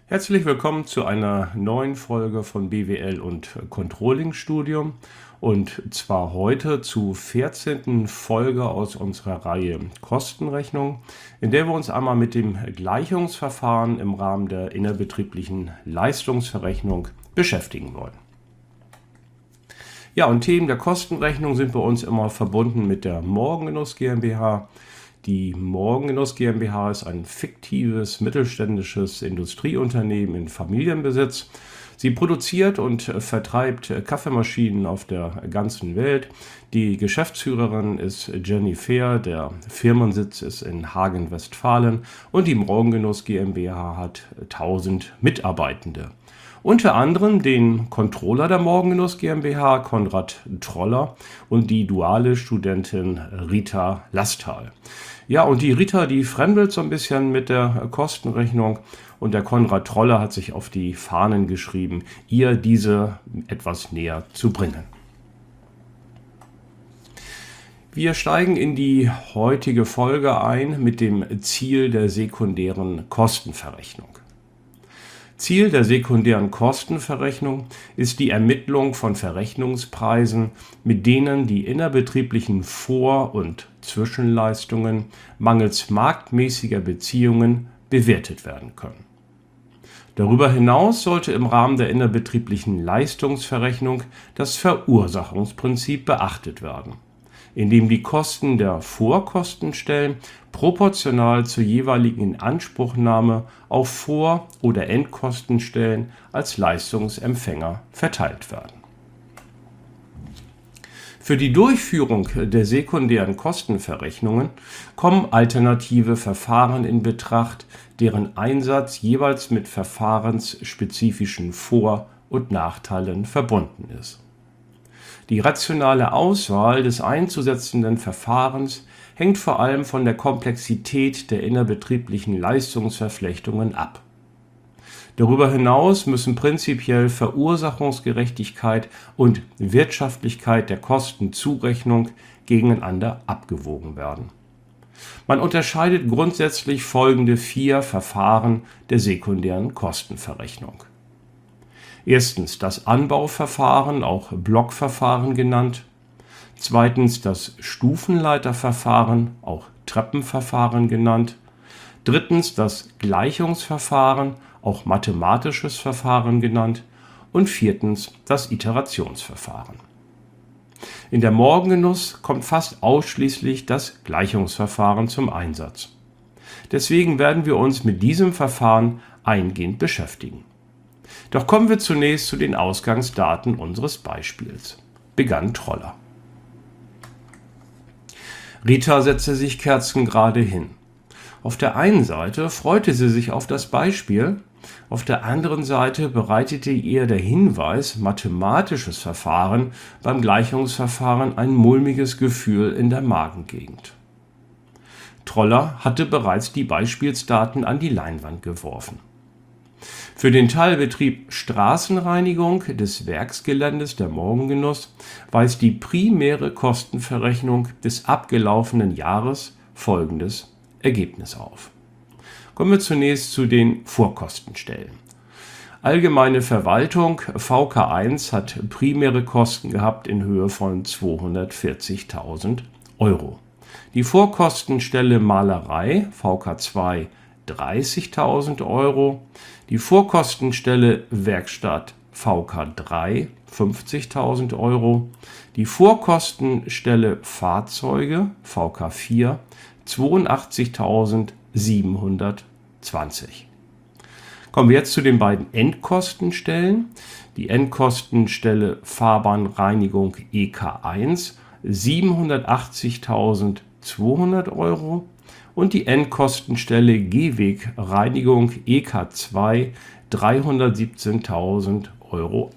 Herzlich willkommen zu einer neuen Folge von BWL und Controlling Studium und zwar heute zur 14. Folge aus unserer Reihe Kostenrechnung, in der wir uns einmal mit dem Gleichungsverfahren im Rahmen der innerbetrieblichen Leistungsverrechnung beschäftigen wollen. Ja, und Themen der Kostenrechnung sind bei uns immer verbunden mit der Morgengenuss GmbH. Die Morgengenuss GmbH ist ein fiktives mittelständisches Industrieunternehmen in Familienbesitz. Sie produziert und vertreibt Kaffeemaschinen auf der ganzen Welt. Die Geschäftsführerin ist Jenny Fehr, der Firmensitz ist in Hagen, Westfalen und die Morgengenuss GmbH hat 1000 Mitarbeitende. Unter anderem den Controller der Morgengenuss GmbH, Konrad Troller, und die duale Studentin Rita Lastal. Ja, und die Rita, die fremdelt so ein bisschen mit der Kostenrechnung und der Konrad Troller hat sich auf die Fahnen geschrieben, ihr diese etwas näher zu bringen. Wir steigen in die heutige Folge ein mit dem Ziel der sekundären Kostenverrechnung. Ziel der sekundären Kostenverrechnung ist die Ermittlung von Verrechnungspreisen, mit denen die innerbetrieblichen Vor- und Zwischenleistungen mangels marktmäßiger Beziehungen bewertet werden können. Darüber hinaus sollte im Rahmen der innerbetrieblichen Leistungsverrechnung das Verursachungsprinzip beachtet werden, indem die Kosten der Vorkostenstellen proportional zur jeweiligen Inanspruchnahme auf Vor- oder Endkostenstellen als Leistungsempfänger verteilt werden. Für die Durchführung der sekundären Kostenverrechnungen kommen alternative Verfahren in Betracht, deren Einsatz jeweils mit verfahrensspezifischen Vor- und Nachteilen verbunden ist. Die rationale Auswahl des einzusetzenden Verfahrens hängt vor allem von der Komplexität der innerbetrieblichen Leistungsverflechtungen ab. Darüber hinaus müssen prinzipiell Verursachungsgerechtigkeit und Wirtschaftlichkeit der Kostenzurechnung gegeneinander abgewogen werden. Man unterscheidet grundsätzlich folgende 4 Verfahren der sekundären Kostenverrechnung. Erstens das Anbauverfahren, auch Blockverfahren genannt. Zweitens das Stufenleiterverfahren, auch Treppenverfahren genannt. Drittens das Gleichungsverfahren, auch mathematisches Verfahren genannt. Und viertens das Iterationsverfahren. In der Morgengenuss kommt fast ausschließlich das Gleichungsverfahren zum Einsatz. Deswegen werden wir uns mit diesem Verfahren eingehend beschäftigen. Doch kommen wir zunächst zu den Ausgangsdaten unseres Beispiels. Begann Troller. Rita setzte sich kerzengerade hin. Auf der einen Seite freute sie sich auf das Beispiel, auf der anderen Seite bereitete ihr der Hinweis mathematisches Verfahren beim Gleichungsverfahren ein mulmiges Gefühl in der Magengegend. Troller hatte bereits die Beispielsdaten an die Leinwand geworfen. Für den Teilbetrieb Straßenreinigung des Werksgeländes der Morgengenuss weist die primäre Kostenverrechnung des abgelaufenen Jahres folgendes Ergebnis auf. Kommen wir zunächst zu den Vorkostenstellen. Allgemeine Verwaltung VK1 hat primäre Kosten gehabt in Höhe von 240.000 Euro. Die Vorkostenstelle Malerei VK2 30.000 Euro, die Vorkostenstelle Werkstatt VK3 50.000 Euro, die Vorkostenstelle Fahrzeuge VK4 82.720. Kommen wir jetzt zu den beiden Endkostenstellen. Die Endkostenstelle Fahrbahnreinigung EK1 780.200 Euro und die Endkostenstelle Gehwegreinigung EK2 317.080 Euro.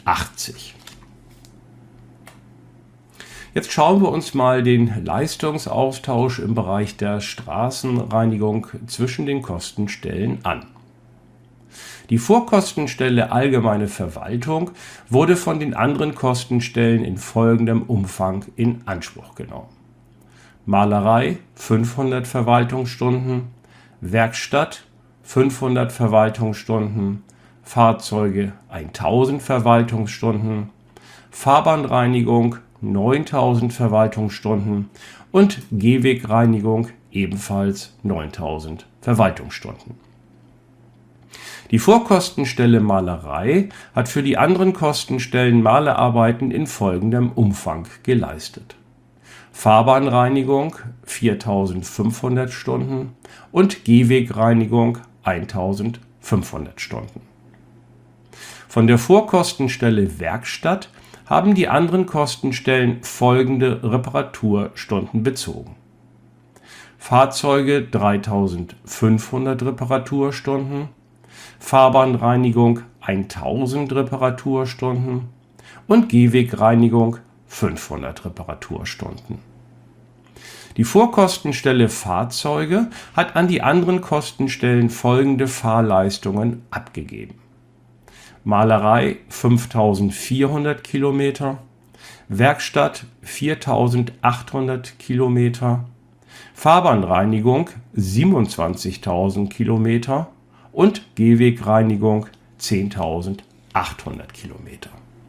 Jetzt schauen wir uns mal den Leistungsaustausch im Bereich der Straßenreinigung zwischen den Kostenstellen an. Die Vorkostenstelle Allgemeine Verwaltung wurde von den anderen Kostenstellen in folgendem Umfang in Anspruch genommen: Malerei 500 Verwaltungsstunden, Werkstatt 500 Verwaltungsstunden, Fahrzeuge 1000 Verwaltungsstunden, Fahrbahnreinigung 9000 Verwaltungsstunden und Gehwegreinigung ebenfalls 9000 Verwaltungsstunden. Die Vorkostenstelle Malerei hat für die anderen Kostenstellen Malerarbeiten in folgendem Umfang geleistet: Fahrbahnreinigung 4500 Stunden und Gehwegreinigung 1500 Stunden. Von der Vorkostenstelle Werkstatt haben die anderen Kostenstellen folgende Reparaturstunden bezogen: Fahrzeuge 3500 Reparaturstunden, Fahrbahnreinigung 1000 Reparaturstunden und Gehwegreinigung 500 Reparaturstunden. Die Vorkostenstelle Fahrzeuge hat an die anderen Kostenstellen folgende Fahrleistungen abgegeben: Malerei 5400 Kilometer, Werkstatt 4800 Kilometer, Fahrbahnreinigung 27.000 Kilometer und Gehwegreinigung 10.800 Kilometer.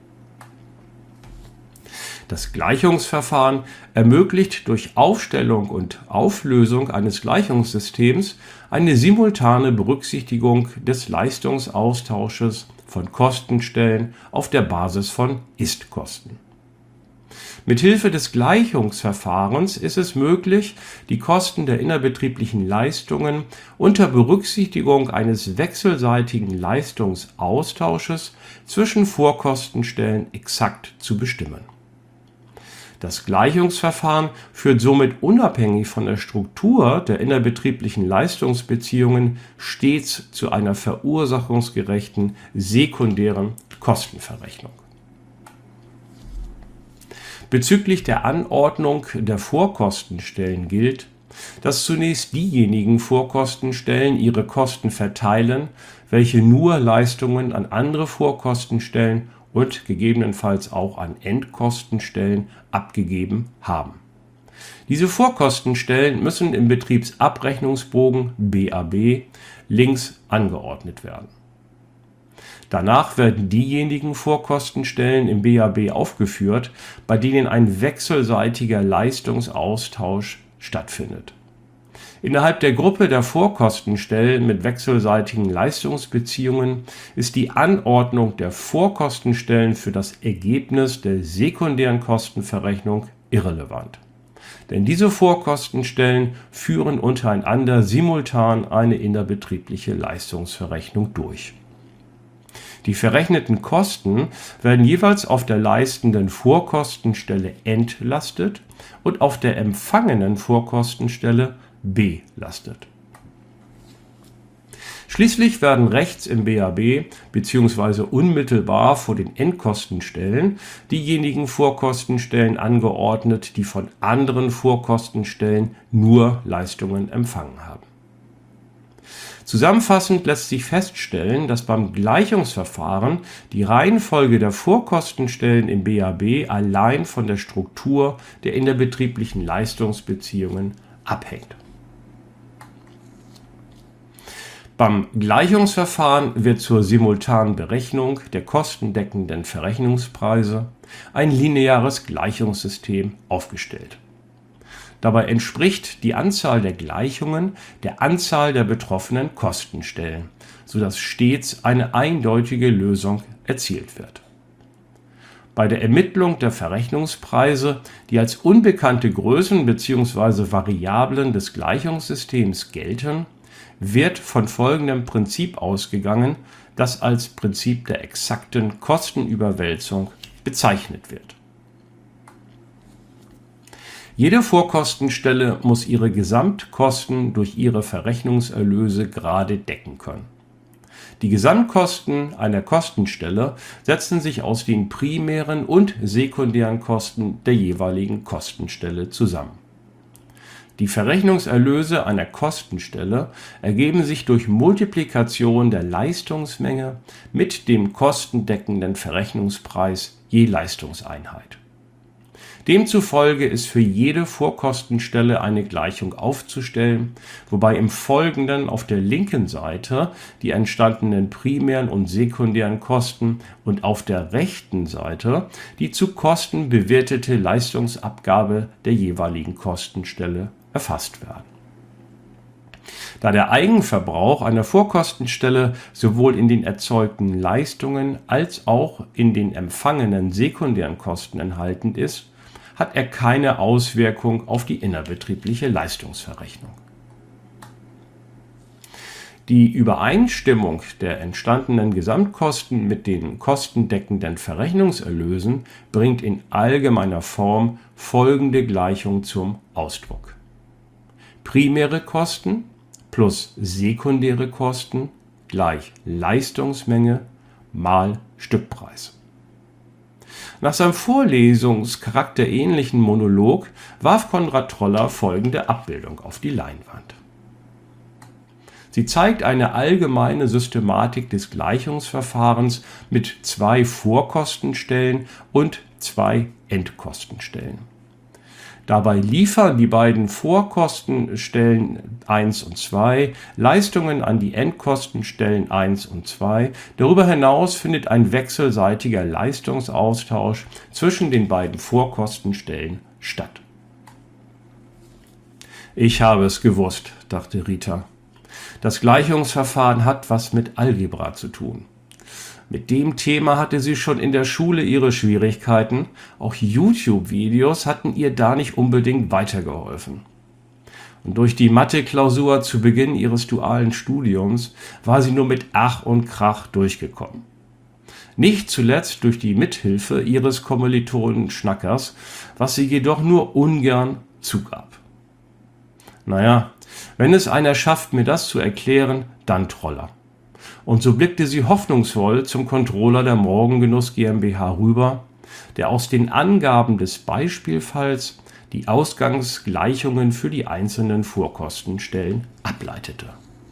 Das Gleichungsverfahren ermöglicht durch Aufstellung und Auflösung eines Gleichungssystems eine simultane Berücksichtigung des Leistungsaustausches von Kostenstellen auf der Basis von Ist-Kosten. Mithilfe des Gleichungsverfahrens ist es möglich, die Kosten der innerbetrieblichen Leistungen unter Berücksichtigung eines wechselseitigen Leistungsaustausches zwischen Vorkostenstellen exakt zu bestimmen. Das Gleichungsverfahren führt somit unabhängig von der Struktur der innerbetrieblichen Leistungsbeziehungen stets zu einer verursachungsgerechten sekundären Kostenverrechnung. Bezüglich der Anordnung der Vorkostenstellen gilt, dass zunächst diejenigen Vorkostenstellen ihre Kosten verteilen, welche nur Leistungen an andere Vorkostenstellen und gegebenenfalls auch an Endkostenstellen abgegeben haben. Diese Vorkostenstellen müssen im Betriebsabrechnungsbogen BAB links angeordnet werden. Danach werden diejenigen Vorkostenstellen im BAB aufgeführt, bei denen ein wechselseitiger Leistungsaustausch stattfindet. Innerhalb der Gruppe der Vorkostenstellen mit wechselseitigen Leistungsbeziehungen ist die Anordnung der Vorkostenstellen für das Ergebnis der sekundären Kostenverrechnung irrelevant. Denn diese Vorkostenstellen führen untereinander simultan eine innerbetriebliche Leistungsverrechnung durch. Die verrechneten Kosten werden jeweils auf der leistenden Vorkostenstelle entlastet und auf der empfangenen Vorkostenstelle belastet. Schließlich werden rechts im BAB bzw. unmittelbar vor den Endkostenstellen diejenigen Vorkostenstellen angeordnet, die von anderen Vorkostenstellen nur Leistungen empfangen haben. Zusammenfassend lässt sich feststellen, dass beim Gleichungsverfahren die Reihenfolge der Vorkostenstellen im BAB allein von der Struktur der innerbetrieblichen Leistungsbeziehungen abhängt. Beim Gleichungsverfahren wird zur simultanen Berechnung der kostendeckenden Verrechnungspreise ein lineares Gleichungssystem aufgestellt. Dabei entspricht die Anzahl der Gleichungen der Anzahl der betroffenen Kostenstellen, sodass stets eine eindeutige Lösung erzielt wird. Bei der Ermittlung der Verrechnungspreise, die als unbekannte Größen bzw. Variablen des Gleichungssystems gelten, wird von folgendem Prinzip ausgegangen, das als Prinzip der exakten Kostenüberwälzung bezeichnet wird. Jede Vorkostenstelle muss ihre Gesamtkosten durch ihre Verrechnungserlöse gerade decken können. Die Gesamtkosten einer Kostenstelle setzen sich aus den primären und sekundären Kosten der jeweiligen Kostenstelle zusammen. Die Verrechnungserlöse einer Kostenstelle ergeben sich durch Multiplikation der Leistungsmenge mit dem kostendeckenden Verrechnungspreis je Leistungseinheit. Demzufolge ist für jede Vorkostenstelle eine Gleichung aufzustellen, wobei im Folgenden auf der linken Seite die entstandenen primären und sekundären Kosten und auf der rechten Seite die zu Kosten bewertete Leistungsabgabe der jeweiligen Kostenstelle erfasst werden. Da der Eigenverbrauch einer Vorkostenstelle sowohl in den erzeugten Leistungen als auch in den empfangenen sekundären Kosten enthalten ist, hat er keine Auswirkung auf die innerbetriebliche Leistungsverrechnung. Die Übereinstimmung der entstandenen Gesamtkosten mit den kostendeckenden Verrechnungserlösen bringt in allgemeiner Form folgende Gleichung zum Ausdruck: Primäre Kosten plus sekundäre Kosten gleich Leistungsmenge mal Stückpreis. Nach seinem vorlesungscharakterähnlichen Monolog warf Konrad Troller folgende Abbildung auf die Leinwand. Sie zeigt eine allgemeine Systematik des Gleichungsverfahrens mit 2 Vorkostenstellen und 2 Endkostenstellen. Dabei liefern die beiden Vorkostenstellen 1 und 2 Leistungen an die Endkostenstellen 1 und 2. Darüber hinaus findet ein wechselseitiger Leistungsaustausch zwischen den beiden Vorkostenstellen statt. Ich habe es gewusst, dachte Rita. Das Gleichungsverfahren hat was mit Algebra zu tun. Mit dem Thema hatte sie schon in der Schule ihre Schwierigkeiten, auch YouTube-Videos hatten ihr da nicht unbedingt weitergeholfen. Und durch die Mathe-Klausur zu Beginn ihres dualen Studiums war sie nur mit Ach und Krach durchgekommen. Nicht zuletzt durch die Mithilfe ihres Kommilitonen Schnackers, was sie jedoch nur ungern zugab. Naja, wenn es einer schafft, mir das zu erklären, dann Troller. Und so blickte sie hoffnungsvoll zum Controller der Morgengenuss GmbH rüber, der aus den Angaben des Beispielfalls die Ausgangsgleichungen für die einzelnen Vorkostenstellen ableitete.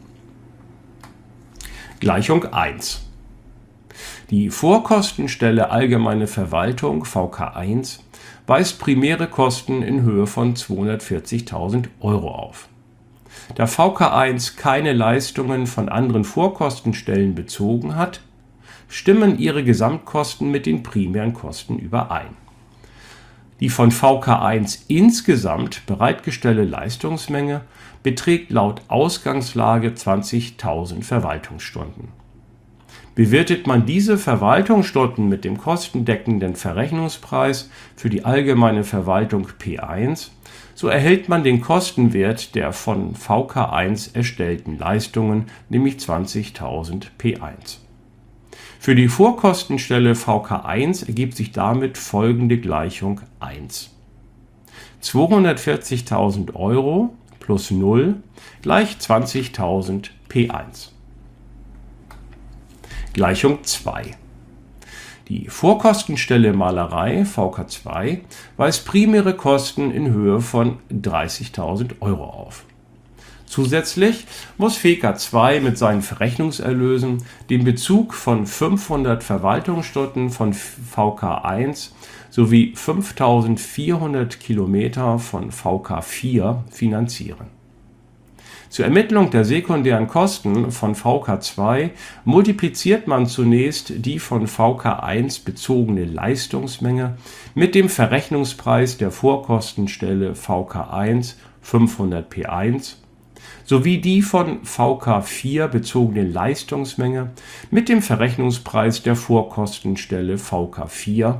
Gleichung 1. Die Vorkostenstelle Allgemeine Verwaltung (VK1) weist primäre Kosten in Höhe von 240.000 € auf. Da VK1 keine Leistungen von anderen Vorkostenstellen bezogen hat, stimmen ihre Gesamtkosten mit den primären Kosten überein. Die von VK1 insgesamt bereitgestellte Leistungsmenge beträgt laut Ausgangslage 20.000 Verwaltungsstunden. Bewertet man diese Verwaltungsstunden mit dem kostendeckenden Verrechnungspreis für die allgemeine Verwaltung P1, so erhält man den Kostenwert der von VK1 erstellten Leistungen, nämlich 20.000 P1. Für die Vorkostenstelle VK1 ergibt sich damit folgende Gleichung 1. 240.000 € plus 0 gleich 20.000 P1. Gleichung 2. Die Vorkostenstelle Malerei (VK2) weist primäre Kosten in Höhe von 30.000 € auf. Zusätzlich muss VK2 mit seinen Verrechnungserlösen den Bezug von 500 Verwaltungsstunden von VK1 sowie 5.400 Kilometer von VK4 finanzieren. Zur Ermittlung der sekundären Kosten von VK2 multipliziert man zunächst die von VK1 bezogene Leistungsmenge mit dem Verrechnungspreis der Vorkostenstelle VK1 500 P1 sowie die von VK4 bezogene Leistungsmenge mit dem Verrechnungspreis der Vorkostenstelle VK4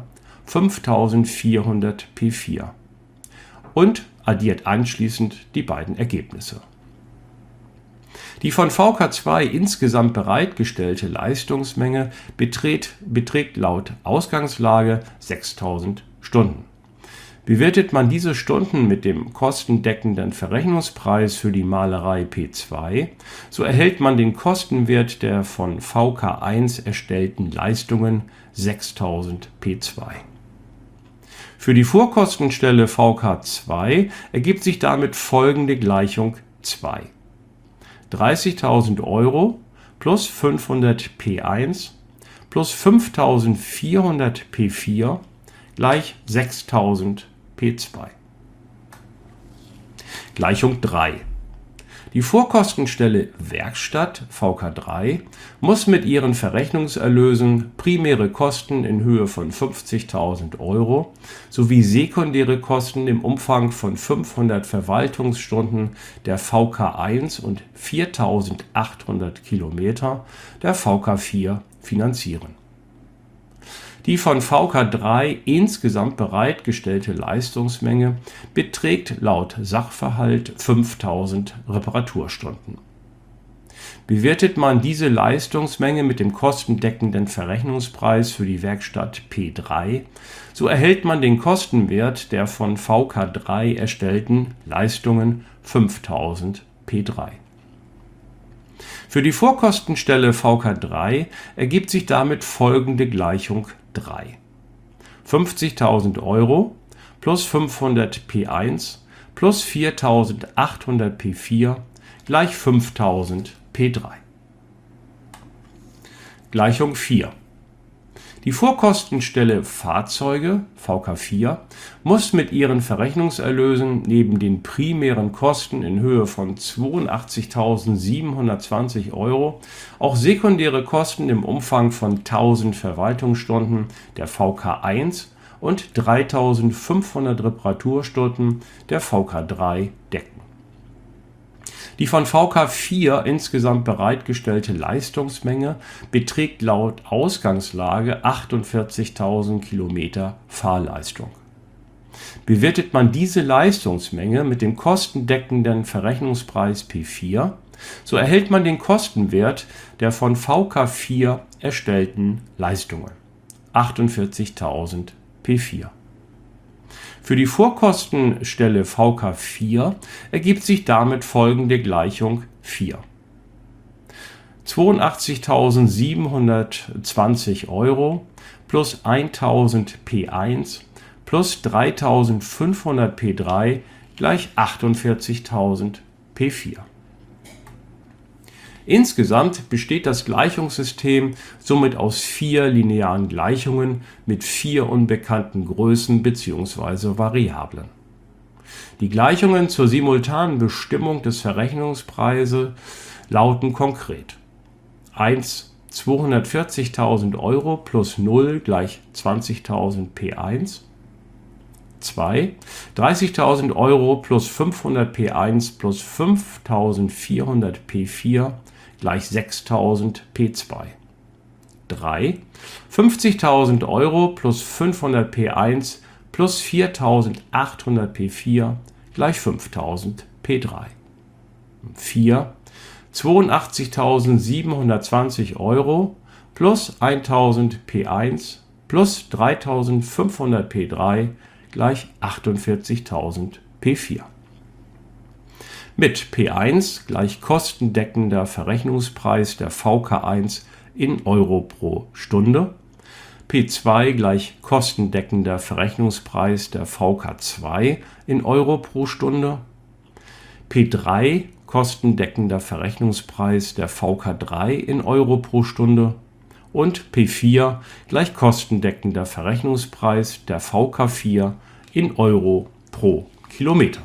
5400 P4 und addiert anschließend die beiden Ergebnisse. Die von VK2 insgesamt bereitgestellte Leistungsmenge beträgt laut Ausgangslage 6.000 Stunden. Bewertet man diese Stunden mit dem kostendeckenden Verrechnungspreis für die Malerei P2, so erhält man den Kostenwert der von VK1 erstellten Leistungen 6.000 P2. Für die Vorkostenstelle VK2 ergibt sich damit folgende Gleichung 2. 30.000 € plus 500 P1 plus 5.400 P4 gleich 6.000 P2. Gleichung 3. Die Vorkostenstelle Werkstatt (VK3) muss mit ihren Verrechnungserlösen primäre Kosten in Höhe von 50.000 € sowie sekundäre Kosten im Umfang von 500 Verwaltungsstunden der VK1 und 4.800 Kilometer der VK4 finanzieren. Die von VK3 insgesamt bereitgestellte Leistungsmenge beträgt laut Sachverhalt 5.000 Reparaturstunden. Bewertet man diese Leistungsmenge mit dem kostendeckenden Verrechnungspreis für die Werkstatt P3, so erhält man den Kostenwert der von VK3 erstellten Leistungen 5.000 P3. Für die Vorkostenstelle VK3 ergibt sich damit folgende Gleichung 3. 50.000 € plus 500 P1 plus 4.800 P4 gleich 5.000 P3. Gleichung 4. Die Vorkostenstelle Fahrzeuge (VK4) muss mit ihren Verrechnungserlösen neben den primären Kosten in Höhe von 82.720 € auch sekundäre Kosten im Umfang von 1.000 Verwaltungsstunden der VK1 und 3.500 Reparaturstunden der VK3 decken. Die von VK4 insgesamt bereitgestellte Leistungsmenge beträgt laut Ausgangslage 48.000 Kilometer Fahrleistung. Bewertet man diese Leistungsmenge mit dem kostendeckenden Verrechnungspreis P4, so erhält man den Kostenwert der von VK4 erstellten Leistungen: 48.000 P4. Für die Vorkostenstelle VK4 ergibt sich damit folgende Gleichung 4. 82.720 € plus 1.000 P1 plus 3.500 P3 gleich 48.000 P4. Insgesamt besteht das Gleichungssystem somit aus 4 linearen Gleichungen mit 4 unbekannten Größen bzw. Variablen. Die Gleichungen zur simultanen Bestimmung des Verrechnungspreises lauten konkret: 1. 240.000 € plus 0 gleich 20.000 P1. 2. 30.000 € plus 500 P1 plus 5.400 P4 gleich 6.000 P2. 3. 50.000 € plus 500 P1 plus 4.800 P4 gleich 5.000 P3. 4. 82.720 € plus 1.000 P1 plus 3.500 P3 gleich 48.000 P4. Mit P1 gleich kostendeckender Verrechnungspreis der VK1 in Euro pro Stunde, P2 gleich kostendeckender Verrechnungspreis der VK2 in Euro pro Stunde, P3 kostendeckender Verrechnungspreis der VK3 in Euro pro Stunde und P4 gleich kostendeckender Verrechnungspreis der VK4 in Euro pro Kilometer.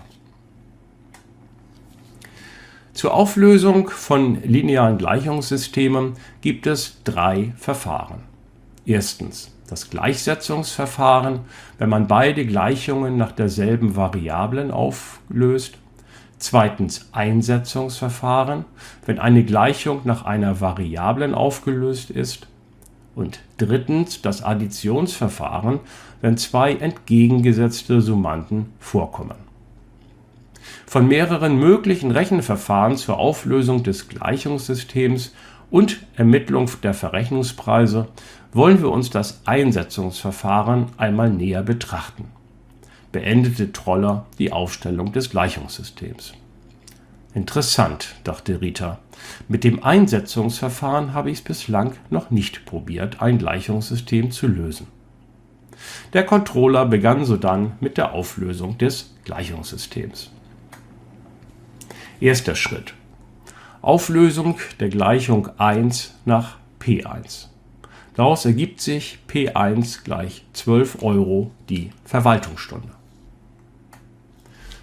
Zur Auflösung von linearen Gleichungssystemen gibt es 3 Verfahren. Erstens das Gleichsetzungsverfahren, wenn man beide Gleichungen nach derselben Variablen auflöst. Zweitens Einsetzungsverfahren, wenn eine Gleichung nach einer Variablen aufgelöst ist. Und drittens das Additionsverfahren, wenn 2 entgegengesetzte Summanden vorkommen. Von mehreren möglichen Rechenverfahren zur Auflösung des Gleichungssystems und Ermittlung der Verrechnungspreise wollen wir uns das Einsetzungsverfahren einmal näher betrachten. Beendete Troller die Aufstellung des Gleichungssystems. Interessant, dachte Rita. Mit dem Einsetzungsverfahren habe ich es bislang noch nicht probiert, ein Gleichungssystem zu lösen. Der Controller begann sodann mit der Auflösung des Gleichungssystems. Erster Schritt: Auflösung der Gleichung 1 nach P1. Daraus ergibt sich P1 gleich 12 € die Verwaltungsstunde.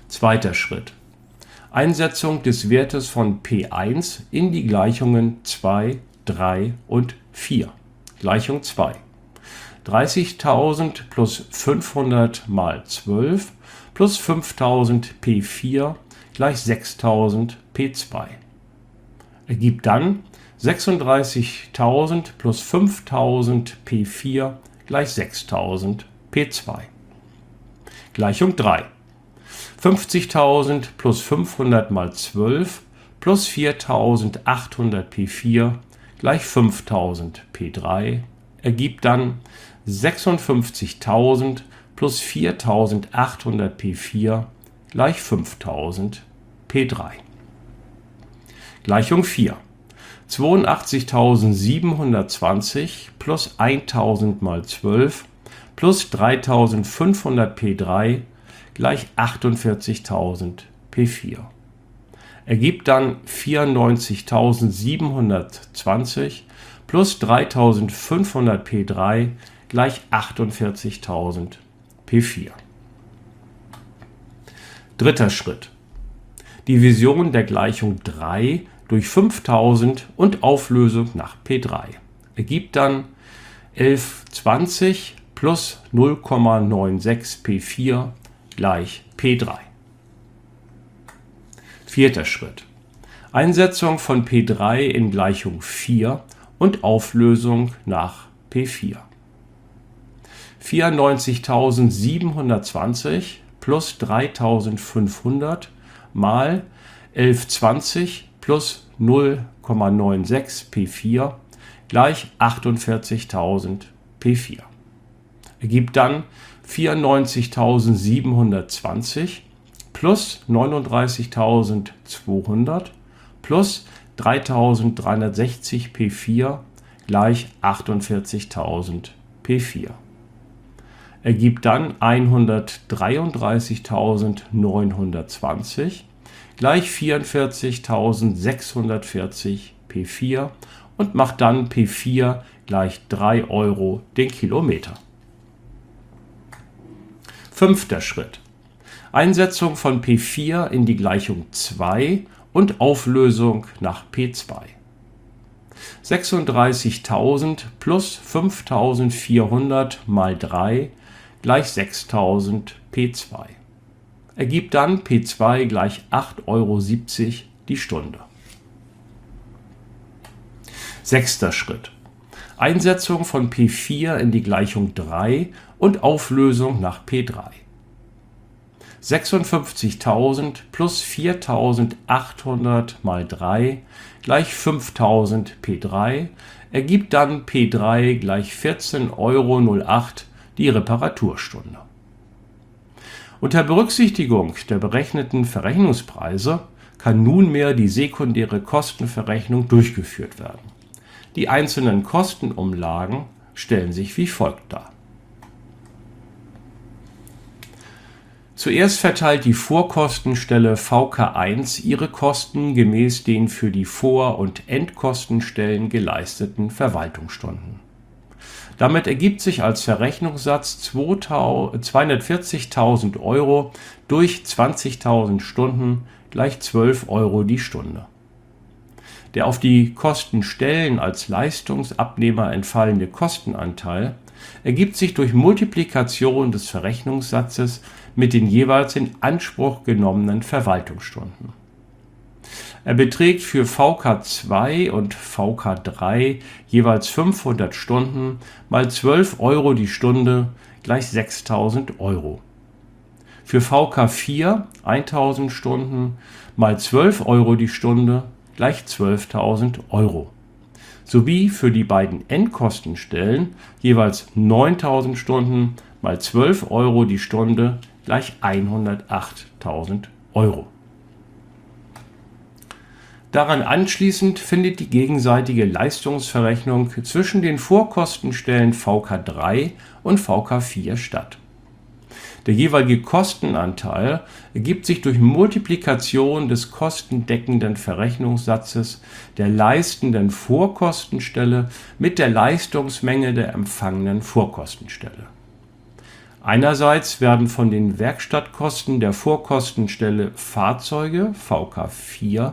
Zweiter Schritt. Einsetzung des Wertes von P1 in die Gleichungen 2, 3 und 4. Gleichung 2. 30.000 plus 500 mal 12 plus 5.000 P4 gleich 6.000 P2. Ergibt dann 36.000 plus 5.000 P4 gleich 6.000 P2. Gleichung 3. 50.000 plus 500 mal 12 plus 4.800 P4 gleich 5.000 P3 ergibt dann 56.000 plus 4.800 P4 gleich 5.000 P3. Gleichung 4. 82.720 plus 1.000 mal 12 plus 3.500 P3 gleich 48.000 P4. Ergibt dann 94.720 plus 3.500 P3 gleich 48.000 P4. Dritter Schritt. Division der Gleichung 3 durch 5.000 und Auflösung nach P3. Ergibt dann 1120 plus 0,96 P4 gleich P3. Vierter Schritt. Einsetzung von P3 in Gleichung 4 und Auflösung nach P4. 94.720 plus 3.500 mal 1120 plus 0,96 P4 gleich 48.000 P4. Ergibt dann 94.720 plus 39.200 plus 3.360 P4 gleich 48.000 P4. Ergibt dann 133.920 gleich 44.640 P4 und macht dann P4 gleich 3 Euro den Kilometer. Fünfter Schritt. Einsetzung von P4 in die Gleichung 2 und Auflösung nach P2. 36.000 plus 5.400 mal 3 gleich 6.000 P2. Ergibt dann P2 gleich 8,70 Euro die Stunde. Sechster Schritt. Einsetzung von P4 in die Gleichung 3 und Auflösung nach P3. 56.000 plus 4.800 mal 3 gleich 5.000 P3 ergibt dann P3 gleich 14,08 Euro die Reparaturstunde. Unter Berücksichtigung der berechneten Verrechnungspreise kann nunmehr die sekundäre Kostenverrechnung durchgeführt werden. Die einzelnen Kostenumlagen stellen sich wie folgt dar. Zuerst verteilt die Vorkostenstelle VK1 ihre Kosten gemäß den für die Vor- und Endkostenstellen geleisteten Verwaltungsstunden. Damit ergibt sich als Verrechnungssatz 240.000 Euro durch 20.000 Stunden gleich 12 Euro die Stunde. Der auf die Kostenstellen als Leistungsabnehmer entfallende Kostenanteil ergibt sich durch Multiplikation des Verrechnungssatzes mit den jeweils in Anspruch genommenen Verwaltungsstunden. Er beträgt für VK2 und VK3 jeweils 500 Stunden mal 12 Euro die Stunde gleich 6.000 Euro. Für VK4 1.000 Stunden mal 12 Euro die Stunde gleich 12.000 Euro. Sowie für die beiden Endkostenstellen jeweils 9.000 Stunden mal 12 Euro die Stunde gleich 108.000 Euro. Daran anschließend findet die gegenseitige Leistungsverrechnung zwischen den Vorkostenstellen VK3 und VK4 statt. Der jeweilige Kostenanteil ergibt sich durch Multiplikation des kostendeckenden Verrechnungssatzes der leistenden Vorkostenstelle mit der Leistungsmenge der empfangenen Vorkostenstelle. Einerseits werden von den Werkstattkosten der Vorkostenstelle Fahrzeuge (VK4)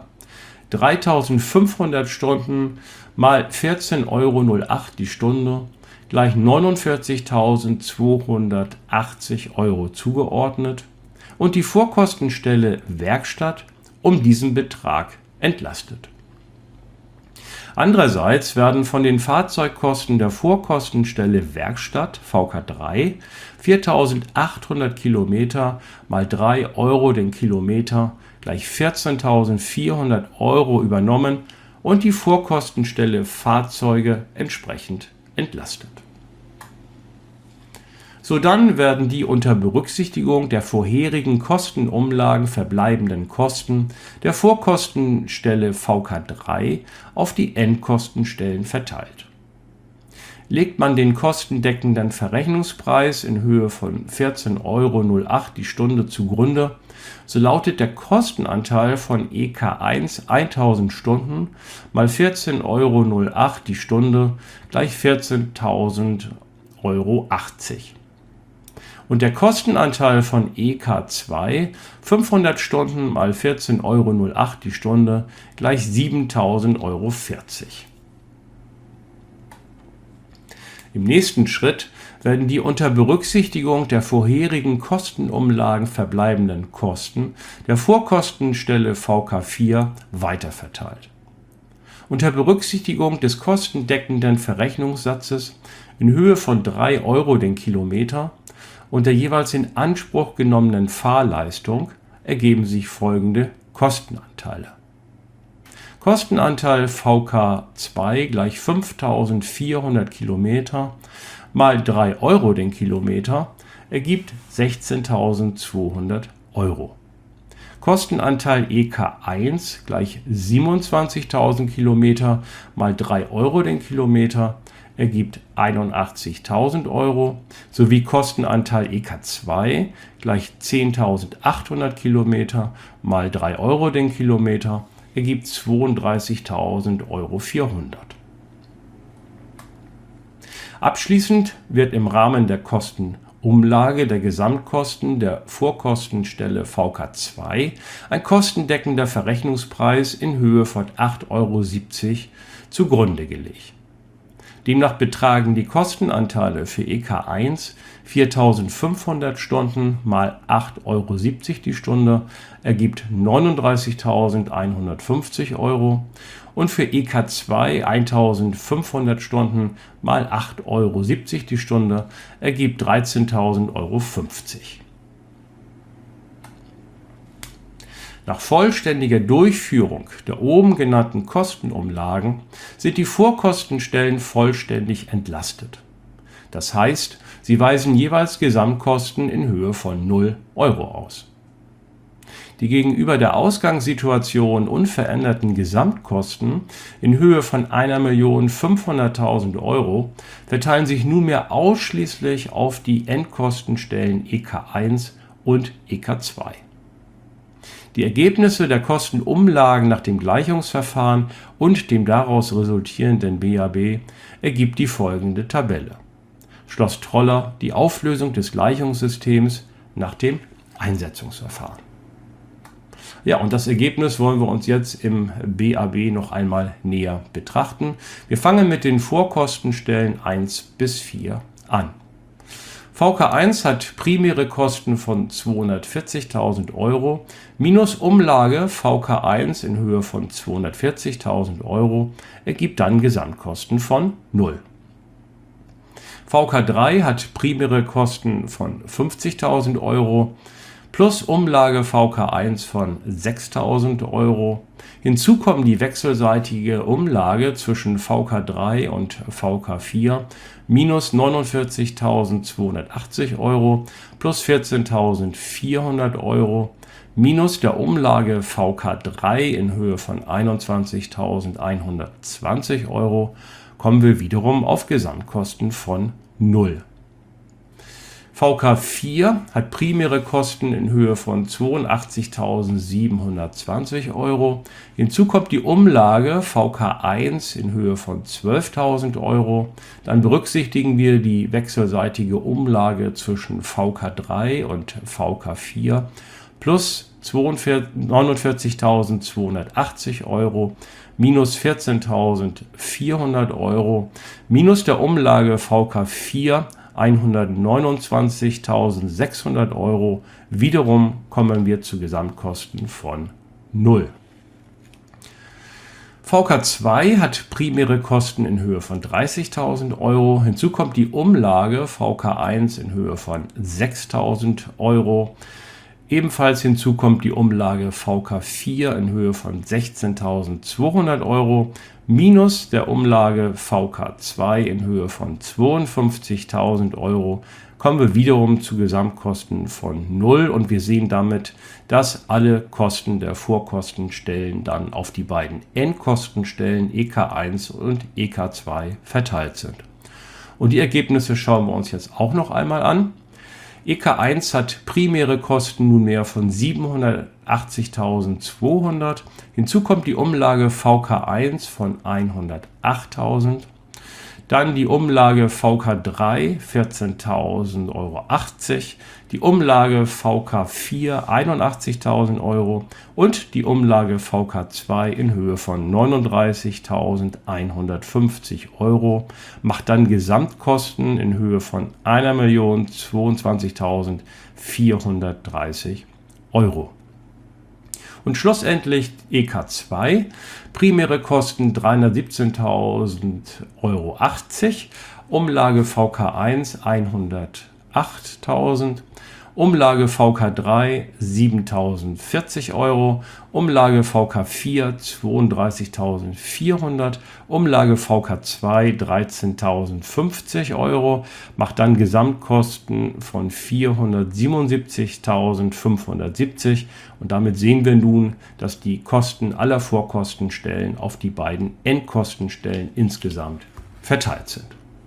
3.500 Stunden mal 14,08 € die Stunde gleich 49.280 € zugeordnet und die Vorkostenstelle Werkstatt um diesen Betrag entlastet. Andererseits werden von den Fahrzeugkosten der Vorkostenstelle Werkstatt (VK3) 4.800 Kilometer mal 3 € den Kilometer gleich 14.400 € übernommen und die Vorkostenstelle Fahrzeuge entsprechend entlastet. Sodann werden die unter Berücksichtigung der vorherigen Kostenumlagen verbleibenden Kosten der Vorkostenstelle VK3 auf die Endkostenstellen verteilt. Legt man den kostendeckenden Verrechnungspreis in Höhe von 14,08 € die Stunde zugrunde, so lautet der Kostenanteil von EK1 1000 Stunden mal 14,08 € die Stunde gleich 14.080 € und der Kostenanteil von EK2 500 Stunden mal 14,08 € die Stunde gleich 7.040 € Im nächsten Schritt werden die unter Berücksichtigung der vorherigen Kostenumlagen verbleibenden Kosten der Vorkostenstelle VK4 weiterverteilt. Unter Berücksichtigung des kostendeckenden Verrechnungssatzes in Höhe von 3 € den Kilometer und der jeweils in Anspruch genommenen Fahrleistung ergeben sich folgende Kostenanteile. Kostenanteil VK2 gleich 5.400 Kilometer mal 3 € den Kilometer ergibt 16.200 €. Kostenanteil EK1 gleich 27.000 Kilometer mal 3 € den Kilometer ergibt 81.000 € sowie Kostenanteil EK2 gleich 10.800 Kilometer mal 3 € den Kilometer ergibt 32.400 € Abschließend wird im Rahmen der Kostenumlage der Gesamtkosten der Vorkostenstelle VK2 ein kostendeckender Verrechnungspreis in Höhe von 8,70 € zugrunde gelegt. Demnach betragen die Kostenanteile für EK1 4.500 Stunden mal 8,70 € die Stunde ergibt 39.150 € und für EK2 1.500 Stunden mal 8,70 € die Stunde ergibt 13.050 € Nach vollständiger Durchführung der oben genannten Kostenumlagen sind die Vorkostenstellen vollständig entlastet. Das heißt, sie weisen jeweils Gesamtkosten in Höhe von 0 € aus. Die gegenüber der Ausgangssituation unveränderten Gesamtkosten in Höhe von 1.500.000 € verteilen sich nunmehr ausschließlich auf die Endkostenstellen EK1 und EK2. Die Ergebnisse der Kostenumlagen nach dem Gleichungsverfahren und dem daraus resultierenden BAB ergibt die folgende Tabelle. Schloss Troller die Auflösung des Gleichungssystems nach dem Einsetzungsverfahren. Ja, und das Ergebnis wollen wir uns jetzt im BAB noch einmal näher betrachten. Wir fangen mit den Vorkostenstellen 1 bis 4 an. VK1 hat primäre Kosten von 240.000 € minus Umlage VK1 in Höhe von 240.000 € ergibt dann Gesamtkosten von 0. VK3 hat primäre Kosten von 50.000 € plus Umlage VK1 von 6.000 €. Hinzu kommen die wechselseitige Umlage zwischen VK3 und VK4 minus 49.280 € plus 14.400 € minus der Umlage VK3 in Höhe von 21.120 € kommen wir wiederum auf Gesamtkosten von 0. VK 4 hat primäre Kosten in Höhe von 82.720 €. Hinzu kommt die Umlage VK 1 in Höhe von 12.000 €. Dann berücksichtigen wir die wechselseitige Umlage zwischen VK 3 und VK 4 plus 49.280 € minus 14.400 € minus der Umlage VK 4 129.600 €. Wiederum kommen wir zu Gesamtkosten von 0. VK 2 hat primäre Kosten in Höhe von 30.000 €. Hinzu kommt die Umlage VK 1 in Höhe von 6.000 €. Ebenfalls hinzu kommt die Umlage VK 4 in Höhe von 16.200 € minus der Umlage VK 2 in Höhe von 52.000 €. Kommen wir wiederum zu Gesamtkosten von 0 und wir sehen damit, dass alle Kosten der Vorkostenstellen dann auf die beiden Endkostenstellen EK 1 und EK 2 verteilt sind. Und die Ergebnisse schauen wir uns jetzt auch noch einmal an. EK 1 hat primäre Kosten nunmehr von 780.200. Hinzu kommt die Umlage VK 1 von 108.000. Dann die Umlage VK 3 14.080 €, die Umlage VK 4 81.000 € und die Umlage VK 2 in Höhe von 39.150 € macht dann Gesamtkosten in Höhe von 1.022.430 €. Und schlussendlich EK 2, primäre Kosten 317.080 €, Umlage VK 1 108.000, Umlage VK 3 7.040 €, Umlage VK 4 32.400, Umlage VK 2 13.050 €, macht dann Gesamtkosten von 477.570 und damit sehen wir nun, dass die Kosten aller Vorkostenstellen auf die beiden Endkostenstellen insgesamt verteilt sind.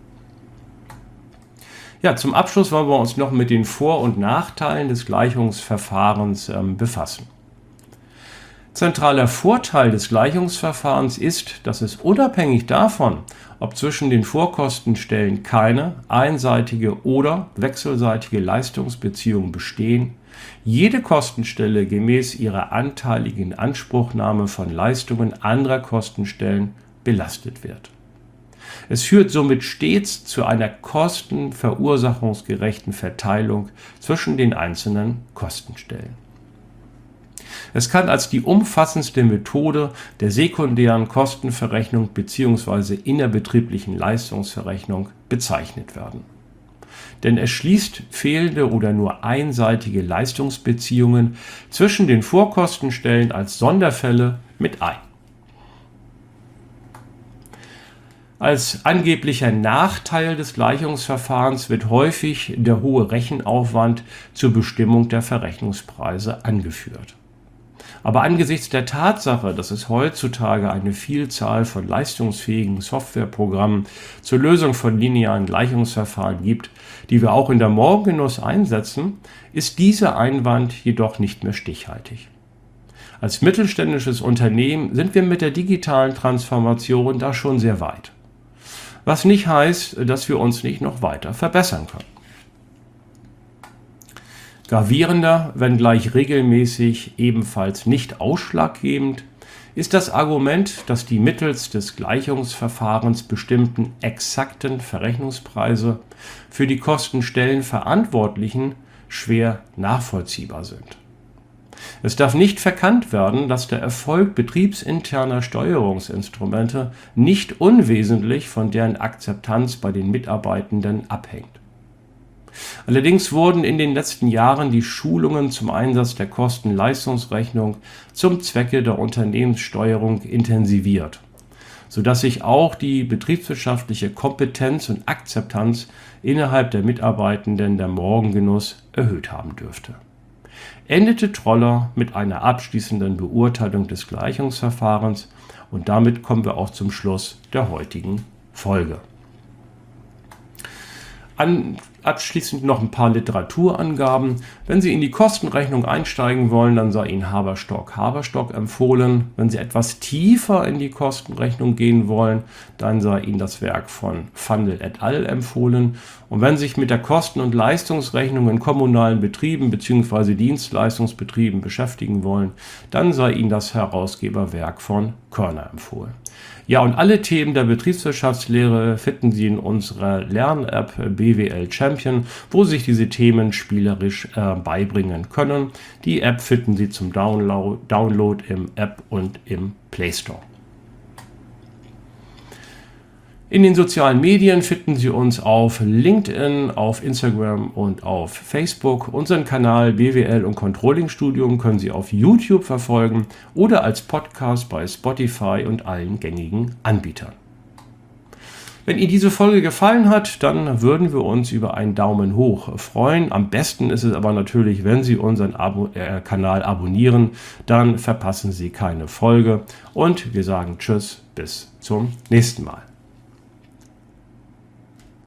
Ja, zum Abschluss wollen wir uns noch mit den Vor- und Nachteilen des Gleichungsverfahrens befassen. Zentraler Vorteil des Gleichungsverfahrens ist, dass es unabhängig davon, ob zwischen den Vorkostenstellen keine einseitige oder wechselseitige Leistungsbeziehungen bestehen, jede Kostenstelle gemäß ihrer anteiligen Inanspruchnahme von Leistungen anderer Kostenstellen belastet wird. Es führt somit stets zu einer kostenverursachungsgerechten Verteilung zwischen den einzelnen Kostenstellen. Es kann als die umfassendste Methode der sekundären Kostenverrechnung bzw. innerbetrieblichen Leistungsverrechnung bezeichnet werden. Denn es schließt fehlende oder nur einseitige Leistungsbeziehungen zwischen den Vorkostenstellen als Sonderfälle mit ein. Als angeblicher Nachteil des Gleichungsverfahrens wird häufig der hohe Rechenaufwand zur Bestimmung der Verrechnungspreise angeführt. Aber angesichts der Tatsache, dass es heutzutage eine Vielzahl von leistungsfähigen Softwareprogrammen zur Lösung von linearen Gleichungsverfahren gibt, die wir auch in der Morgengenuss einsetzen, ist dieser Einwand jedoch nicht mehr stichhaltig. Als mittelständisches Unternehmen sind wir mit der digitalen Transformation da schon sehr weit. Was nicht heißt, dass wir uns nicht noch weiter verbessern können. Gravierender, wenngleich regelmäßig ebenfalls nicht ausschlaggebend, ist das Argument, dass die mittels des Gleichungsverfahrens bestimmten exakten Verrechnungspreise für die Kostenstellenverantwortlichen schwer nachvollziehbar sind. Es darf nicht verkannt werden, dass der Erfolg betriebsinterner Steuerungsinstrumente nicht unwesentlich von deren Akzeptanz bei den Mitarbeitenden abhängt. Allerdings wurden in den letzten Jahren die Schulungen zum Einsatz der Kosten-Leistungsrechnung zum Zwecke der Unternehmenssteuerung intensiviert, sodass sich auch die betriebswirtschaftliche Kompetenz und Akzeptanz innerhalb der Mitarbeitenden der Morgengenuss erhöht haben dürfte. Endete Troller mit einer abschließenden Beurteilung des Gleichungsverfahrens und damit kommen wir auch zum Schluss der heutigen Folge. abschließend noch ein paar Literaturangaben. Wenn Sie in die Kostenrechnung einsteigen wollen, dann sei Ihnen Haberstock empfohlen. Wenn Sie etwas tiefer in die Kostenrechnung gehen wollen, dann sei Ihnen das Werk von Pfandl et al. Empfohlen. Und wenn Sie sich mit der Kosten- und Leistungsrechnung in kommunalen Betrieben bzw. Dienstleistungsbetrieben beschäftigen wollen, dann sei Ihnen das Herausgeberwerk von Körner empfohlen. Ja, und alle Themen der Betriebswirtschaftslehre finden Sie in unserer Lern-App BWL Champion, wo Sie sich diese Themen spielerisch beibringen können. Die App finden Sie zum Download im App und im Play Store. In den sozialen Medien finden Sie uns auf LinkedIn, auf Instagram und auf Facebook. Unseren Kanal BWL und Controlling Studium können Sie auf YouTube verfolgen oder als Podcast bei Spotify und allen gängigen Anbietern. Wenn Ihnen diese Folge gefallen hat, dann würden wir uns über einen Daumen hoch freuen. Am besten ist es aber natürlich, wenn Sie unseren Kanal abonnieren, dann verpassen Sie keine Folge. Und wir sagen Tschüss, bis zum nächsten Mal.